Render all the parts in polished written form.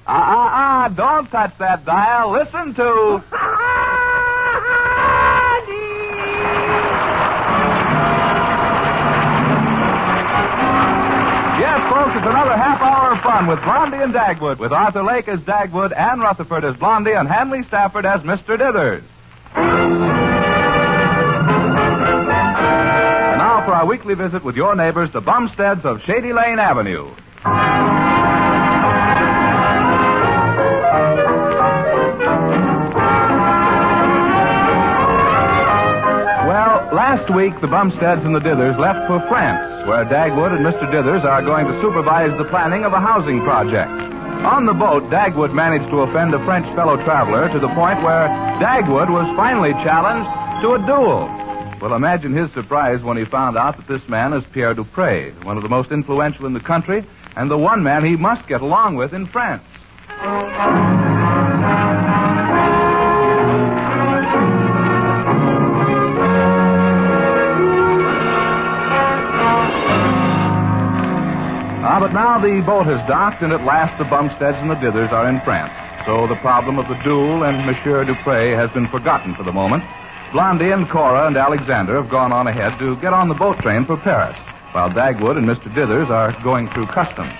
Don't touch that dial. Listen to... Yes, folks, it's another half hour of fun with Blondie and Dagwood, with Arthur Lake as Dagwood, Ann Rutherford as Blondie, and Hanley Stafford as Mr. Dithers. And now for our weekly visit with your neighbors, the Bumsteads of Shady Lane Avenue. Last week, the Bumsteads and the Dithers left for France, where Dagwood and Mr. Dithers are going to supervise the planning of a housing project. On the boat, Dagwood managed to offend a French fellow traveler to the point where Dagwood was finally challenged to a duel. Well, imagine his surprise when he found out that this man is Pierre Dupré, one of the most influential in the country, and the one man he must get along with in France. But now the boat has docked, and at last the Bumsteads and the Dithers are in France. So the problem of the duel and Monsieur Dupré has been forgotten for the moment. Blondie and Cora and Alexander have gone on ahead to get on the boat train for Paris, while Dagwood and Mr. Dithers are going through customs.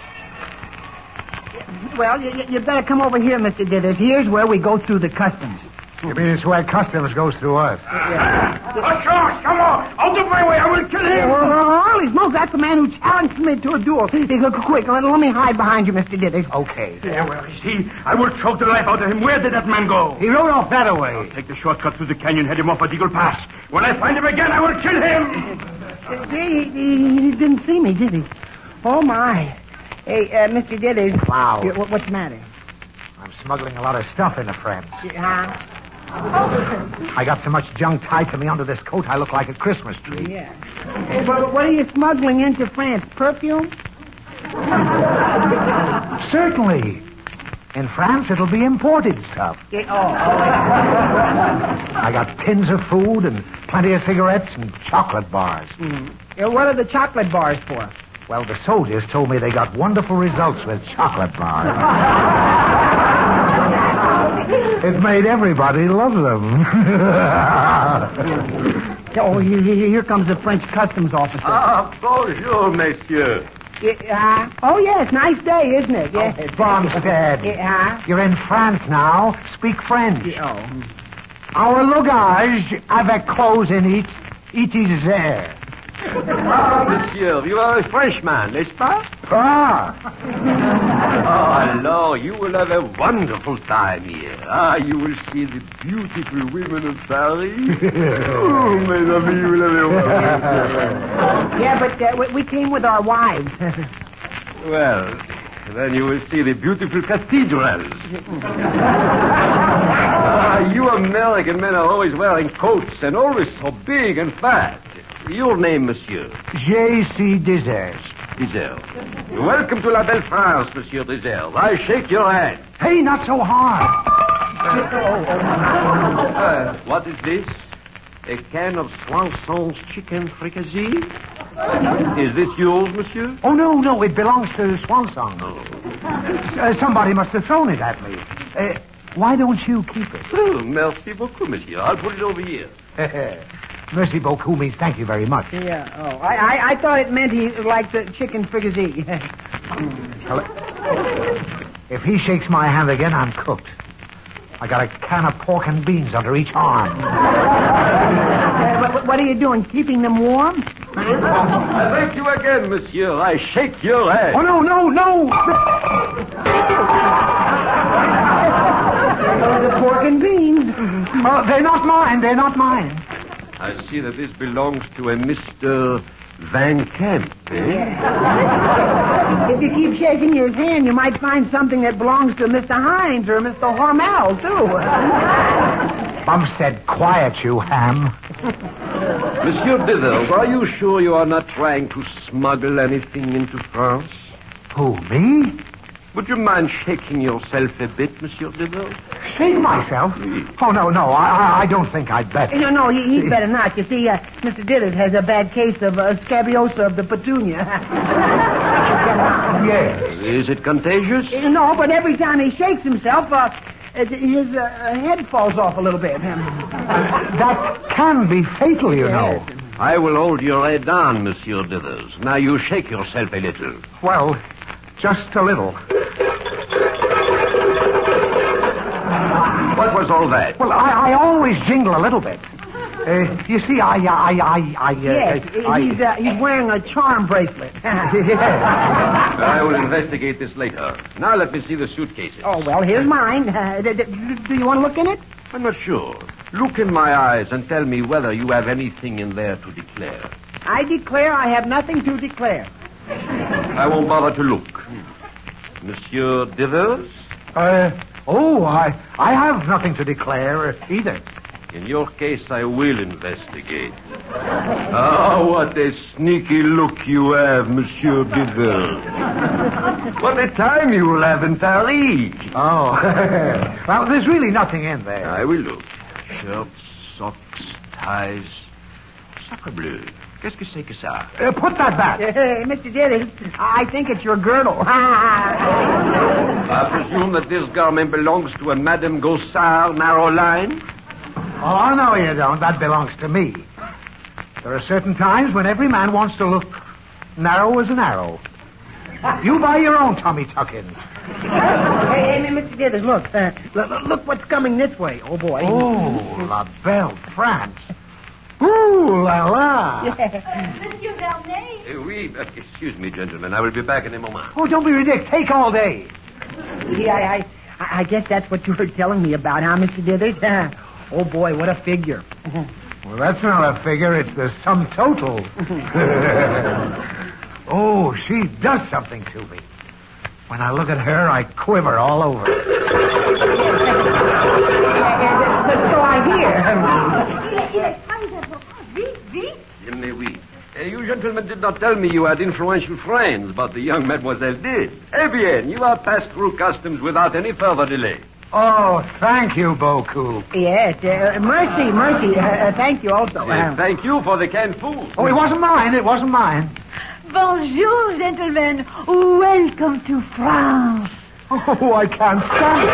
Well, you better come over here, Mr. Dithers. Here's where we go through the customs. You mean it's where customs goes through us? George, come on. Out of my way. I will kill him. Holy smokes, that's the man who challenged me to a duel. Quick, let me hide behind you, Mr. Dithers. Okay. Yeah, where is he? I will choke the life out of him. Where did that man go? He rode off that way. I'll take the shortcut through the canyon, head him off at Eagle Pass. When I find him again, I will kill him. He didn't see me, did he? Oh, my. Hey, Mr. Dithers. Wow. What's the matter? I'm smuggling a lot of stuff into France. Huh? I got so much junk tied to me under this coat, I look like a Christmas tree. Yeah. Hey, but what are you smuggling into France? Perfume? Certainly. In France, it'll be imported stuff. I got tins of food and plenty of cigarettes and chocolate bars. What are the chocolate bars for? Well, the soldiers told me they got wonderful results with chocolate bars. It made everybody love them. Here comes the French customs officer. Bonjour, messieurs. Yes, nice day, isn't it? Yeah. Bumstead. You're in France now. Speak French. Our luggage avec clothes in it is there. Monsieur, you are a Frenchman, n'est-ce pas? Alors, you will have a wonderful time here. You will see the beautiful women of Paris. Mes amis, you will have a wonderful Yeah, but we came with our wives. Well, then you will see the beautiful cathedrals. You American men are always wearing coats and always so big and fat. Your name, monsieur? J.C. Dithers. Dithers. Welcome to La Belle France, Monsieur Dithers. I shake your hand. Hey, not so hard. What is this? A can of Swanson's chicken fricassee? Is this yours, monsieur? Oh, no, it belongs to Swanson. Oh. Somebody must have thrown it at me. Why don't you keep it? Oh, merci beaucoup, monsieur. I'll put it over here. Merci beaucoup means thank you very much. Yeah, I thought it meant he liked the chicken fricassee. If he shakes my hand again, I'm cooked. I got a can of pork and beans under each arm. What are you doing, keeping them warm? Thank you again, monsieur. I shake your hand. Oh, no. The pork and beans. They're not mine. I see that this belongs to a Mr. Van Camp, eh? If you keep shaking his hand, you might find something that belongs to Mr. Hines or Mr. Hormel, too. Bumstead, quiet, you ham. Monsieur Dithers, are you sure you are not trying to smuggle anything into France? Who, me? Would you mind shaking yourself a bit, Monsieur Dithers? Shake myself? Oh, no, I don't think I'd better. No, he'd better not. You see, Mr. Dithers has a bad case of scabiosa of the petunia. Yes. Is it contagious? No, but every time he shakes himself, his head falls off a little bit. That can be fatal, you know. I will hold your head down, Monsieur Dithers. Now you shake yourself a little. Well, just a little. What was all that? Well, I always jingle a little bit. You see, Yes, he's wearing a charm bracelet. I will investigate this later. Now let me see the suitcases. Oh, well, here's mine. Do you want to look in it? I'm not sure. Look in my eyes and tell me whether you have anything in there to declare. I declare I have nothing to declare. I won't bother to look. Monsieur Dithers? I have nothing to declare either. In your case, I will investigate. Oh, what a sneaky look you have, Monsieur Dithers. What a time you will have in Paris. Oh. Well, there's really nothing in there. I will look. Shirts, socks, ties. Sacre bleu. Qu'est-ce que c'est que ça? Put that back. Hey, Mr. Dithers, I think it's your girdle. I presume that this garment belongs to a Madame Gossard narrow line? Oh, no, you don't. That belongs to me. There are certain times when every man wants to look narrow as an arrow. You buy your own tummy tuck-in. Hey, Mr. Dithers, look what's coming this way. Oh, boy. Oh, La Belle France. Ooh, la la. Monsieur Vernet. Oui, excuse me, gentlemen. I will be back in a moment. Oh, don't be ridiculous. Take all day. Yeah, I guess that's what you were telling me about, huh, Mr. Dithers? Oh, boy, what a figure. Well, that's not a figure. It's the sum total. Oh, she does something to me. When I look at her, I quiver all over. So I hear. Oui. You gentlemen did not tell me you had influential friends, but the young mademoiselle did. Eh bien, you have passed through customs without any further delay. Oh, thank you, beaucoup. Yes, mercy. Thank you also. Thank you for the canned food. Oh, it wasn't mine. Bonjour, gentlemen. Welcome to France. Oh, I can't stand it.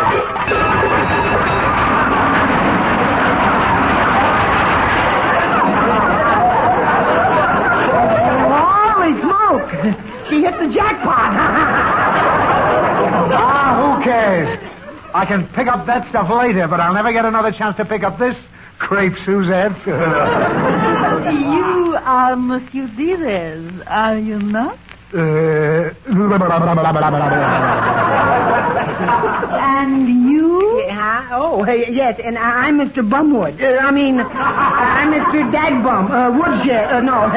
She hit the jackpot. Who cares? I can pick up that stuff later, but I'll never get another chance to pick up this crepe Suzette. You are Monsieur Dithers, are you not? And you? Yes, and I'm Mr. Bumwood. I'm Mr. Dagbum. Woodshed. No.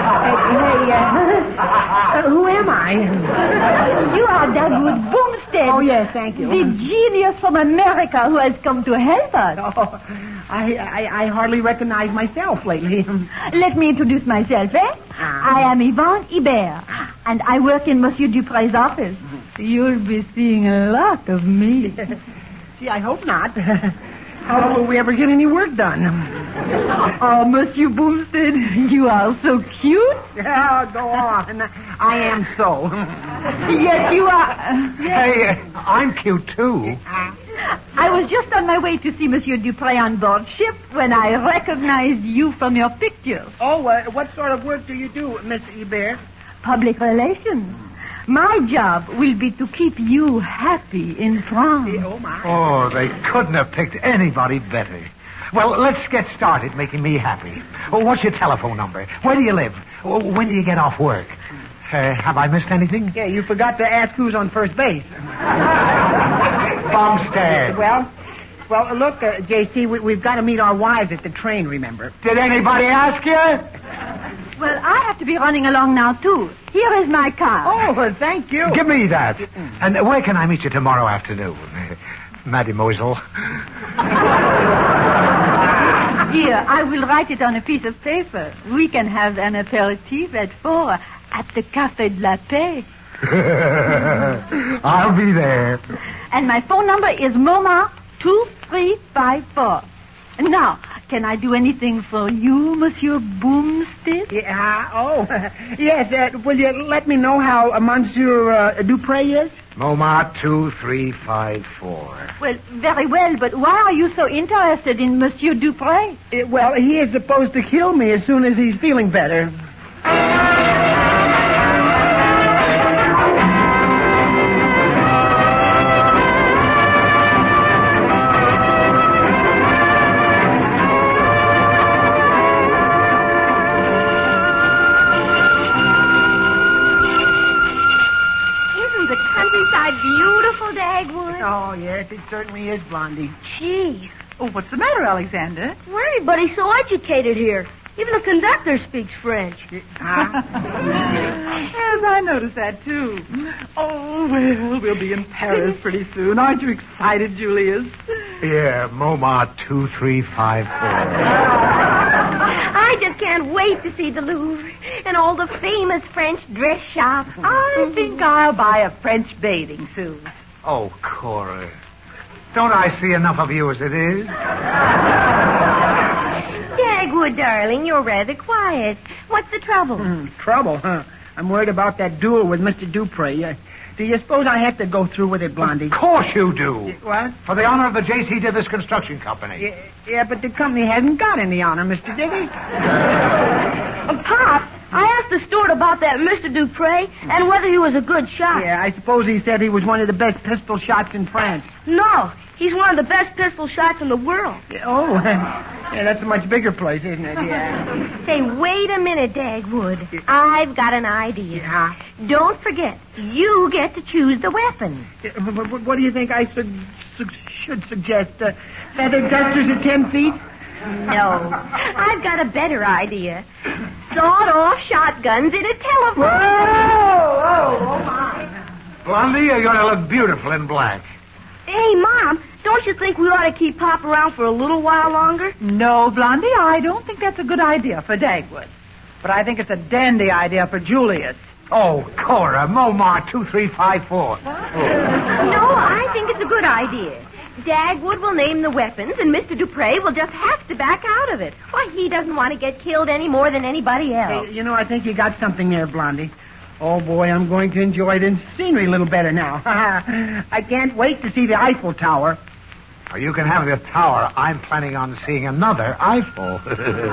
Who am I? You are Dagwood Boomstead. Oh, yes, thank you. The genius from America who has come to help us. Oh, I hardly recognize myself lately. Let me introduce myself, I am Yvonne Ibert, and I work in Monsieur Dupre's office. You'll be seeing a lot of me. Gee, I hope not. How will we ever get any work done? Oh, Monsieur Boomstead, you are so cute. Oh, go on. I am so. Yes, you are. Hey, I'm cute, too. I was just on my way to see Monsieur Dupre on board ship when I recognized you from your pictures. Oh, what sort of work do you do, Miss Ibert? Public relations. My job will be to keep you happy in France. Oh, my. Oh, they couldn't have picked anybody better. Well, let's get started making me happy. Oh, what's your telephone number? Where do you live? When do you get off work? Have I missed anything? Yeah, you forgot to ask who's on first base. Bumstead. Well, look, J.C., we've got to meet our wives at the train, remember? Did anybody ask you? Well, I have to be running along now, too. Here is my car. Oh, thank you. Give me that. And where can I meet you tomorrow afternoon, mademoiselle? Here, I will write it on a piece of paper. We can have an aperitif at 4 at the Café de la Paix. I'll be there. And my phone number is Moma 2354. Now, Can I do anything for you, Monsieur Boomstick? Yes. Will you let me know how Monsieur Dupre is? Montmartre 2354. Well, very well, but why are you so interested in Monsieur Dupre? Well, he is supposed to kill me as soon as he's feeling better. Beautiful, Dagwood. Oh, yes, it certainly is, Blondie. Gee, Oh, what's the matter, Alexander? everybody's so educated here. Even the conductor speaks French. Huh? Yes, I noticed that, too. Oh, well, we'll be in Paris pretty soon. Aren't you excited, Julius? Yeah, Montmartre 2354. I just can't wait to see the Louvre and all the famous French dress shops. I think I'll buy a French bathing suit. Oh, Cora. Don't I see enough of you as it is? Dagwood, darling, you're rather quiet. What's the trouble? Trouble, huh? I'm worried about that duel with Mr. Dupre. Do you suppose I have to go through with it, Blondie? Of course you do. What? For the honor of the J.C. Dithers Construction Company. Yeah, but the company hasn't got any honor, Mr. Diggy. Pop, I asked the steward about that Mr. Dupre and whether he was a good shot. Yeah, I suppose he said he was one of the best pistol shots in France. No, he's one of the best pistol shots in the world. Oh, yeah, that's a much bigger place, isn't it? Yeah. Say, wait a minute, Dagwood. I've got an idea. Yeah. Don't forget, you get to choose the weapon. What do you think I should suggest? Feather dusters at 10 feet? No, I've got a better idea. Sawed-off shotguns in a telephone. Oh, my. Blondie, you're going to look beautiful in black. Hey, Mom, don't you think we ought to keep Pop around for a little while longer? No, Blondie, I don't think that's a good idea for Dagwood. But I think it's a dandy idea for Julius. Oh, Cora, Montmartre 2354. No, I think it's a good idea. Dagwood will name the weapons, and Mr. Dupre will just have to back out of it. Why, he doesn't want to get killed any more than anybody else. Hey, I think you got something there, Blondie. Oh, boy, I'm going to enjoy the scenery a little better now. I can't wait to see the Eiffel Tower. Now, you can have the tower. I'm planning on seeing another Eiffel.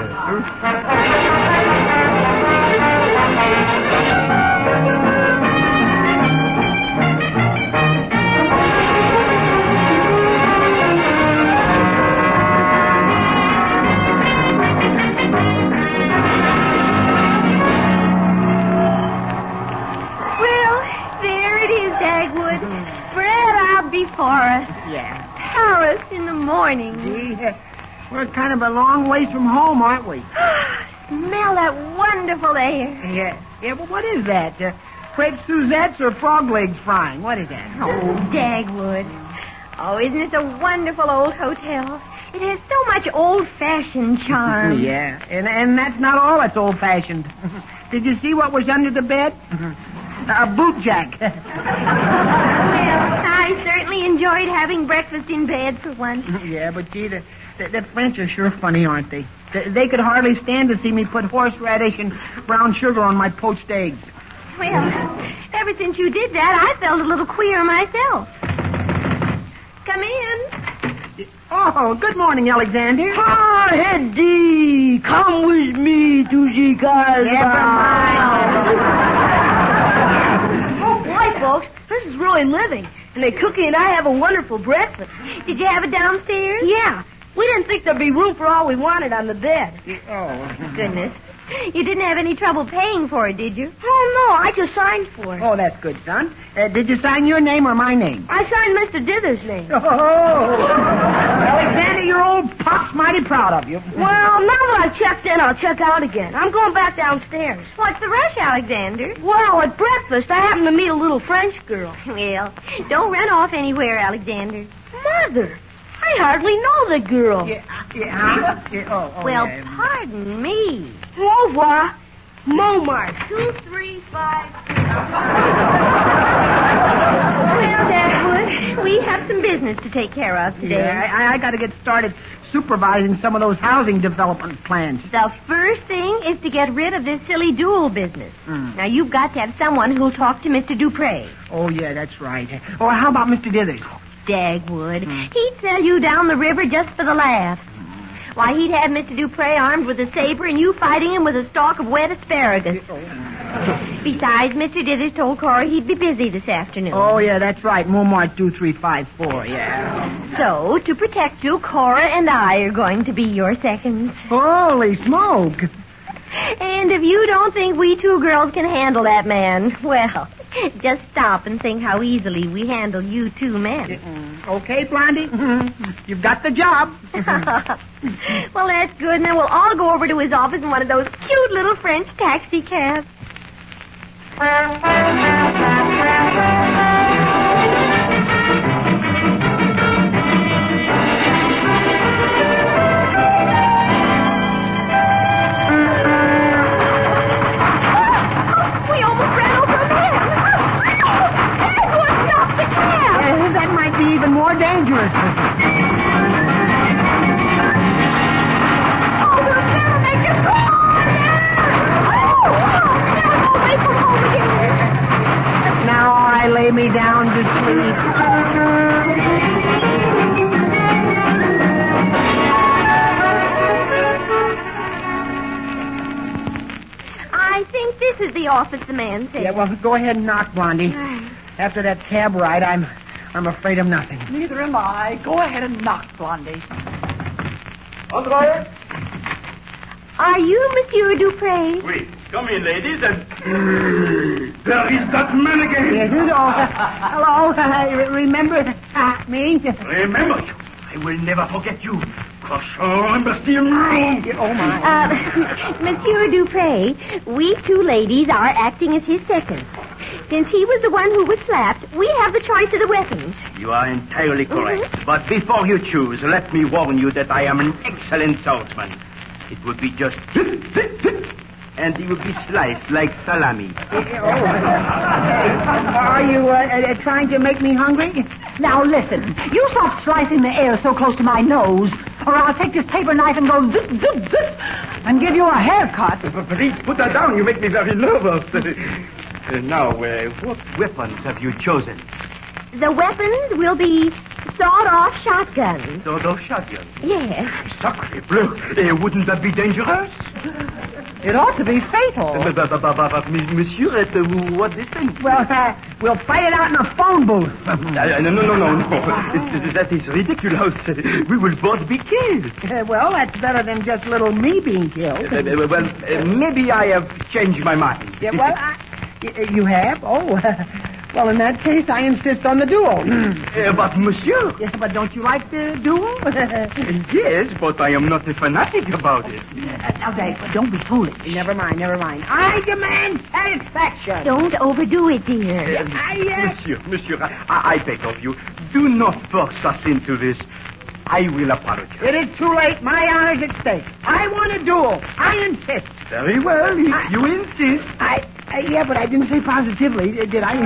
Before us. Yeah. Paris in the morning. Gee, we're kind of a long ways from home, aren't we? Smell that wonderful air. Yeah, well, what is that? Crepe Suzettes or frog legs frying? What is that? Oh, Dagwood. Oh, isn't it a wonderful old hotel? It has so much old-fashioned charm. Yeah, and that's not all that's old-fashioned. Did you see what was under the bed? A boot jack. Well, I certainly enjoyed having breakfast in bed for once. Yeah, but gee, the French are sure funny, aren't they? They could hardly stand to see me put horseradish and brown sugar on my poached eggs. Well, ever since you did that, I felt a little queer myself. Come in. Oh, good morning, Alexander. Ah, Eddie, come with me to the castle. Never mind. Oh, boy, folks, this is really living. And the cookie and I have a wonderful breakfast. Did you have it downstairs? Yeah. We didn't think there'd be room for all we wanted on the bed. Oh. Goodness. You didn't have any trouble paying for it, did you? Oh, no. I just signed for it. Oh, that's good, son. Did you sign your name or my name? I signed Mr. Dithers' name. Oh. Alexander, your old pop's mighty proud of you. Well, now that I've checked in, I'll check out again. I'm going back downstairs. What's the rush, Alexander? Well, at breakfast, I happened to meet a little French girl. Well, don't run off anywhere, Alexander. Mother, I hardly know the girl. Well, pardon me. Au revoir. Montmartre 235. Well, Dagwood, we have some business to take care of today. Yeah, I got to get started supervising some of those housing development plans. The first thing is to get rid of this silly duel business. Now, you've got to have someone who'll talk to Mr. Dupre. Oh, yeah, that's right. Oh, how about Mr. Dithers? Dagwood. He'd sell you down the river just for the laughs. Why, he'd have Mr. Dupre armed with a saber and you fighting him with a stalk of wet asparagus. Besides, Mr. Dithers told Cora he'd be busy this afternoon. Oh, yeah, that's right. Montmartre 2354, yeah. So, to protect you, Cora and I are going to be your seconds. Holy smoke. And if you don't think we two girls can handle that man, well, just stop and think how easily we handle you two men. Okay, Blondie. You've got the job. Well, that's good. And then we'll all go over to his office in one of those cute little French taxi cabs. That might be even more dangerous. Oh, we'll never make it. Now I lay me down to sleep. I think this is the office the man said. Yeah, well, go ahead and knock, Blondie. After that cab ride, I'm afraid of nothing. Neither am I. Go ahead and knock, Blondie. Andre? Are you Monsieur Dupre? Oui. Come in, ladies, and... there is that man again. Yes, hello. Remember me? Remember you. I will never forget you. Cochon, Bastille. Oh, my. Monsieur Dupre, we two ladies are acting as his seconds. Since he was the one who was slapped, we have the choice of the weapons. You are entirely correct. But before you choose, let me warn you that I am an excellent swordsman. It would be just... and he would be sliced like salami. Are you trying to make me hungry? Now, listen. You stop slicing the air so close to my nose, or I'll take this paper knife and go zip, zip, zip, and give you a haircut. Please put that down. You make me very nervous. Now, what weapons have you chosen? The weapons will be sawed-off shotguns. Sawed-off shotguns? Yes. Sacre bleu. Wouldn't that be dangerous? It ought to be fatal. Monsieur, at what distance? Well, we'll fight it out in a phone booth. No. That is ridiculous. We will both be killed. Well, that's better than just little me being killed. Maybe I have changed my mind. Yeah, well, you have? Oh, well, in that case, I insist on the duel. But, monsieur... Yeah, but don't you like the duel? Yes, but I am not a fanatic about it. Now, Dave, don't be foolish. Never mind. I demand satisfaction. Don't overdo it, dear. Monsieur, I beg of you, do not force us into this. I will apologize. It is too late. My honor's at stake. I want a duel. I insist. Very well, if you insist. Yeah, but I didn't say positively, did I?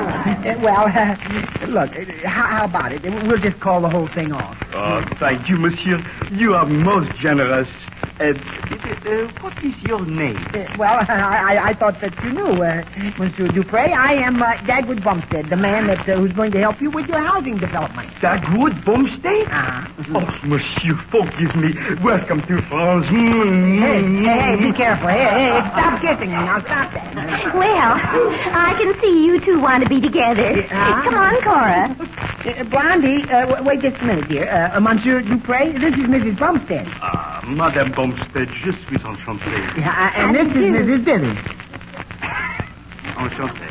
Look, how about it? We'll just call the whole thing off. Oh, thank you, monsieur. You are most generous. What is your name? I thought that you knew, Monsieur Dupre. I am Dagwood Bumstead, the man who's going to help you with your housing development. Dagwood Bumstead? Oh, monsieur, forgive me. Welcome to France. Hey, be careful. Hey, stop kissing me. Now, stop that. Well, I can see you two want to be together. Come on, Cora. Blondie, wait just a minute, dear. Monsieur Dupre, this is Mrs. Bumstead. Madame Bumstead, je suis enchanté. And this is Mrs. Dithers. Enchanté.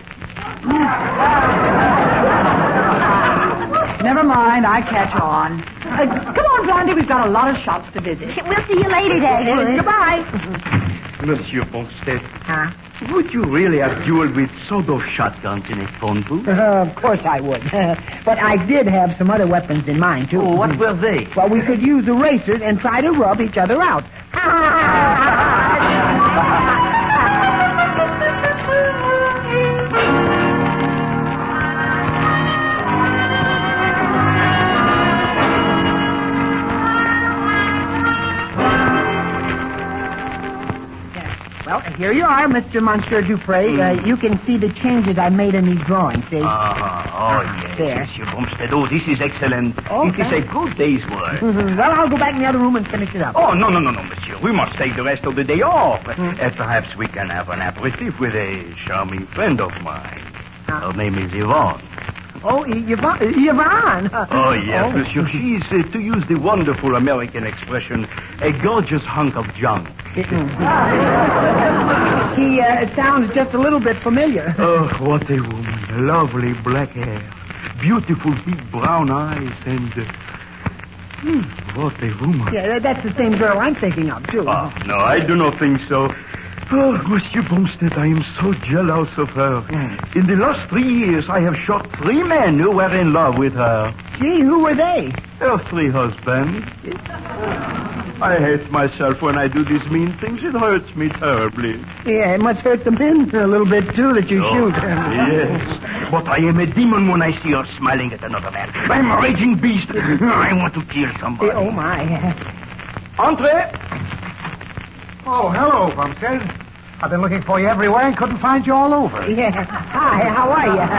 Never mind, I catch on. Come on, Blondie, we've got a lot of shops to visit. We'll see you later, Dagwood. Goodbye. Monsieur Bumstead, would you really have dueled with sawed-off shotguns in a phone booth? Of course I would. But I did have some other weapons in mind, too. Oh, what were they? Well, we could use erasers and try to rub each other out. here you are, Mr. Monsieur Dupre. You can see the changes I made in these drawings, see? Yes, There. Monsieur Bumstead. Oh, this is excellent. Oh, It is a thanks. good day's work. Well, I'll go back in the other room and finish it up. Oh, no, monsieur. We must take the rest of the day off. Perhaps we can have an aperitif with a charming friend of mine. Her name is Yvonne. Oh, Yvonne. Oh, yes, monsieur. She is, to use the wonderful American expression, a gorgeous hunk of junk. She sounds just a little bit familiar. Oh, what a woman. Lovely black hair. Beautiful big brown eyes and... what a woman. Yeah, that's the same girl I'm thinking of, too. Oh, no, I do not think so. Oh, Monsieur Bumstead, I am so jealous of her. In the last 3 years, I have shot 3 men who were in love with her. Gee, who were they? Her 3 husbands. I hate myself when I do these mean things. It hurts me terribly. Yeah, it must hurt the men a little bit, too, that you shoot. Yes. But I am a demon when I see her smiling at another man. I'm a raging beast. I want to kill somebody. Oh, my. Entree. Oh, hello, Bumstead. I've been looking for you everywhere and couldn't find you all over. Yeah. Hi, how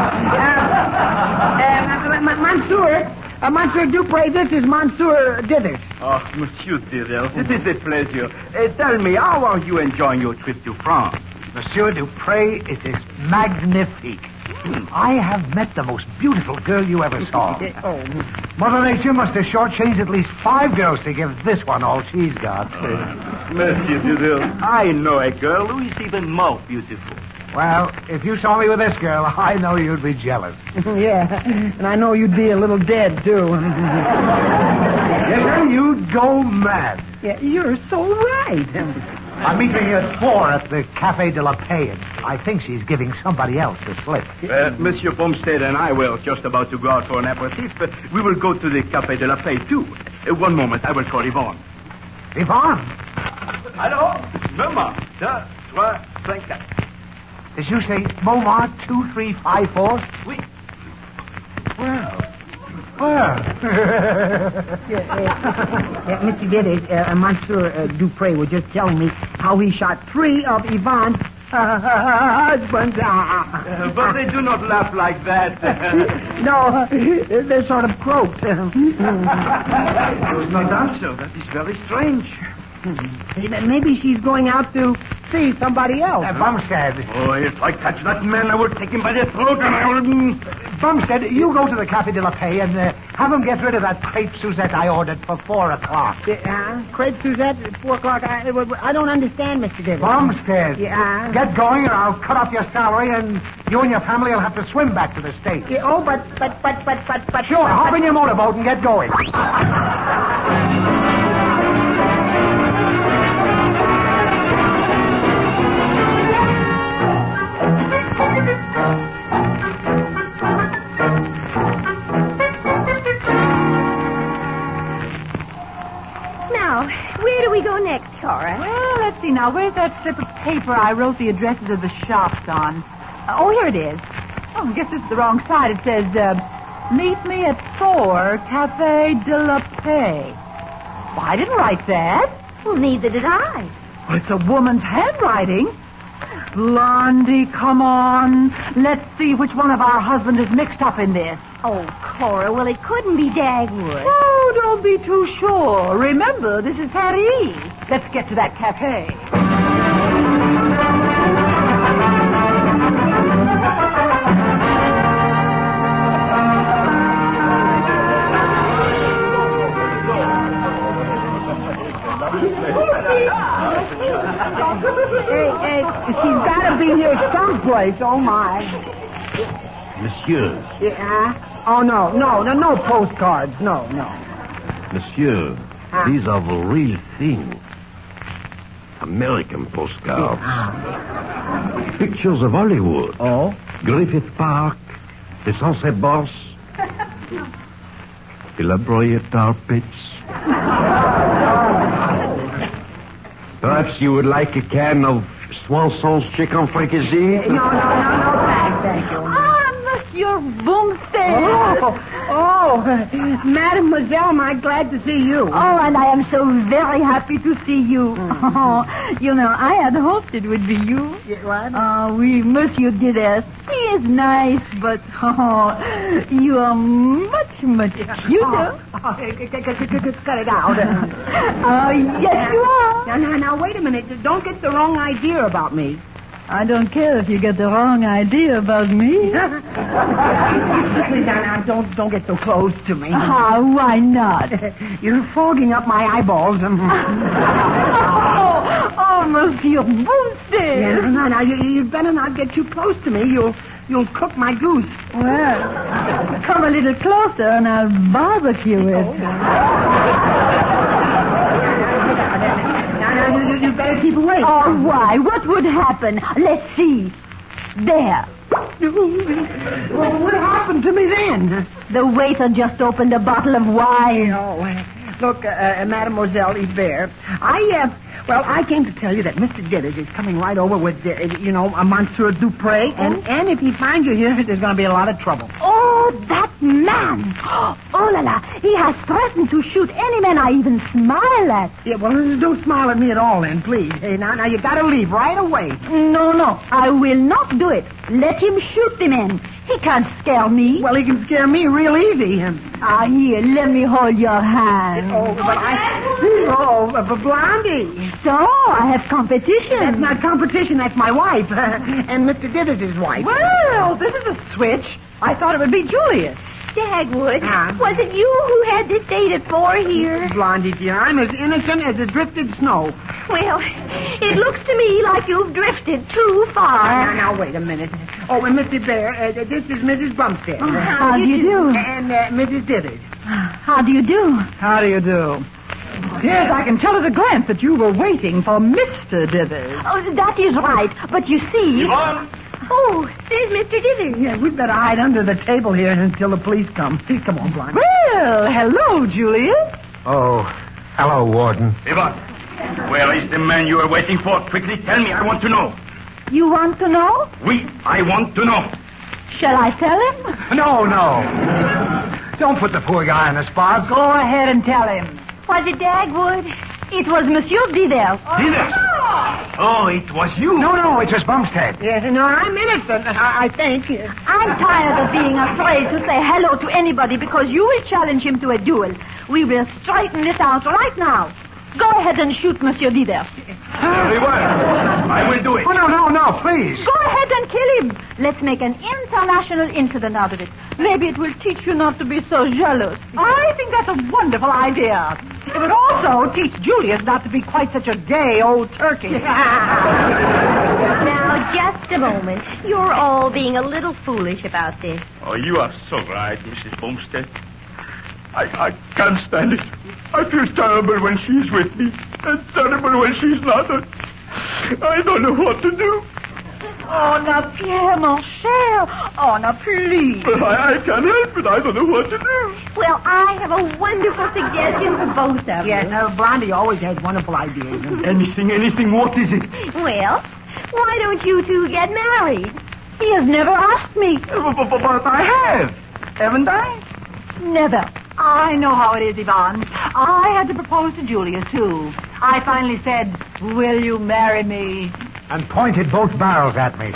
are you? Monsieur Dupre, this is Monsieur Dithers. Oh, Monsieur Dithers, it is a pleasure. Tell me, how are you enjoying your trip to France? Monsieur Dupre, it is magnifique. I have met the most beautiful girl you ever saw. Mother Nature must have shortchanged at least 5 girls to give this one all she's got. Monsieur Dithers, I know a girl who is even more beautiful. Well, if you saw me with this girl, I know you'd be jealous. Yeah, and I know you'd be a little dead, too. Yes, sir, you'd go mad. Yeah, you're so right. I'm meeting her at 4 at the Café de la Paix, and I think she's giving somebody else the slip. Monsieur Bumstead and I were just about to go out for an aperitif. We will go to the Café de la Paix, too. One moment, I will call Yvonne. Yvonne? Hello? Maman. 2, 3, 5, 4. Did you say Momar 2354? Oui. Well. Mr. Dithers, Monsieur Dupre was just telling me how he shot 3 of Yvonne's husbands. But they do not laugh like that. No, they're sort of croaked. There was no answer. That is very strange. Maybe she's going out to see somebody else. Bumstead. Oh, if I catch that man, I will take him by the throat and I will... Bumstead, you go to the Café de la Paix and have him get rid of that crepe Suzette I ordered for 4 o'clock. Crepe Suzette at 4 o'clock? I don't understand, Mr. Dithers. Bumstead. Yeah? Get going or I'll cut off your salary and you and your family will have to swim back to the States. Yeah, oh, but... Sure, hop in your motorboat and get going. Where do we go next, Cora? Well, let's see now. Where's that slip of paper I wrote the addresses of the shops on? Oh, here it is. Oh, I guess this is the wrong side. It says, meet me at 4, Café de la Paix. Well, I didn't write that. Well, neither did I. Well, it's a woman's handwriting. Blondie, come on. Let's see which one of our husbands is mixed up in this. Oh, Cora, well, it couldn't be Dagwood. Oh, don't be too sure. Remember, this is Paris. Let's get to that cafe. Hey, she's got to be here someplace. Oh, my. Monsieur. Yeah? Oh, no postcards. No. Monsieur, these are the real thing. American postcards. Pictures of Hollywood. Oh? Griffith Park, the Sunset Bus, elaborate tar pits. Perhaps you would like a can of Swanson's chicken fricassee? No, thank you. Ah, Monsieur Bumstead. Oh, Mademoiselle, I'm glad to see you. Oh, and I am so very happy to see you. Oh, you know, I had hoped it would be you. What? Oui, Monsieur Diders. He is nice, but you are much, much cuter. Cut it out. Oh, yes, you are. Now, wait a minute. Don't get the wrong idea about me. I don't care if you get the wrong idea about me. Now, don't get so close to me. Why not? You're fogging up my eyeballs. Oh, Monsieur Boosted. Now, you better not get too close to me. You'll cook my goose. Well, come a little closer and I'll barbecue it. Now, you better keep away. Oh, why? What would happen? Let's see. There. Well, what happened to me then? The waiter just opened a bottle of wine. Oh, look, Mademoiselle Hubert, I came to tell you that Mr. Diders is coming right over with, a Monsieur Dupré, and if he finds you here, there's going to be a lot of trouble. Oh, that man. Oh, la la. He has threatened to shoot any man I even smile at. Yeah, well, don't smile at me at all, then, please. Hey, now you got to leave right away. No, I will not do it. Let him shoot the man. He can't scare me. Well, he can scare me real easy. Here, let me hold your hand. But Blondie. So, I have competition. That's not competition, that's my wife. And Mr. Diders' wife. Well, this is a switch. I thought it would be Julius. Dagwood, was it you who had this date at 4 here? Blondie, dear, I'm as innocent as the drifted snow. Well, it looks to me like you've drifted too far. Now, wait a minute. Oh, and Mr. Bear, this is Mrs. Bumstead. How do you do? And Mrs. Diders. How do you do? How do you do? Yes, I can tell at a glance that you were waiting for Mr. Dithers. Oh, that is right. But you see... Yvonne! Oh, there's Mr. Dithers. Yeah, we'd better hide under the table here until the police come. Come on, Blondie. Well, hello, Julius. Oh, hello, Warden. Yvonne, where is the man you are waiting for? Quickly tell me, I want to know. You want to know? Oui, I want to know. Shall I tell him? No. Don't put the poor guy on the spot. Go ahead and tell him. Was it Dagwood? It was Monsieur Diders. Diders? Oh, it was you. No, it was Bumstead. Yes, no, I'm innocent, I think. I'm tired of being afraid to say hello to anybody because you will challenge him to a duel. We will straighten this out right now. Go ahead and shoot Monsieur Diders. Very well. I will do it. Oh, no, please. Go ahead and kill him. Let's make an international incident out of it. Maybe it will teach you not to be so jealous. I think that's a wonderful idea. It would also teach Julius not to be quite such a gay old turkey. Now, just a moment. You're all being a little foolish about this. Oh, you are so right, Mrs. Bumstead. I can't stand it. I feel terrible when she's with me, and terrible when she's not. I don't know what to do. Oh, now, Pierre, mon cher. Oh, now, please. But I can't help it. I don't know what to do. Well, I have a wonderful suggestion for both of you. Yes, Blondie always has wonderful ideas. Anything, what is it? Well, why don't you two get married? He has never asked me. But I have. Haven't I? Never. I know how it is, Yvonne. I had to propose to Julius, too. I finally said, will you marry me? And pointed both barrels at me.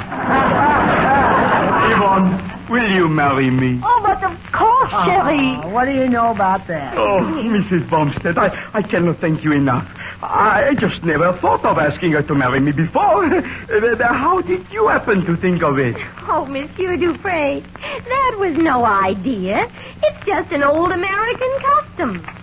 Yvonne, will you marry me? Oh, but of course, Sherry. What do you know about that? Oh, Mrs. Bumstead, I cannot thank you enough. I just never thought of asking her to marry me before. How did you happen to think of it? Oh, Monsieur Dupré, that was no idea. It's just an old American custom.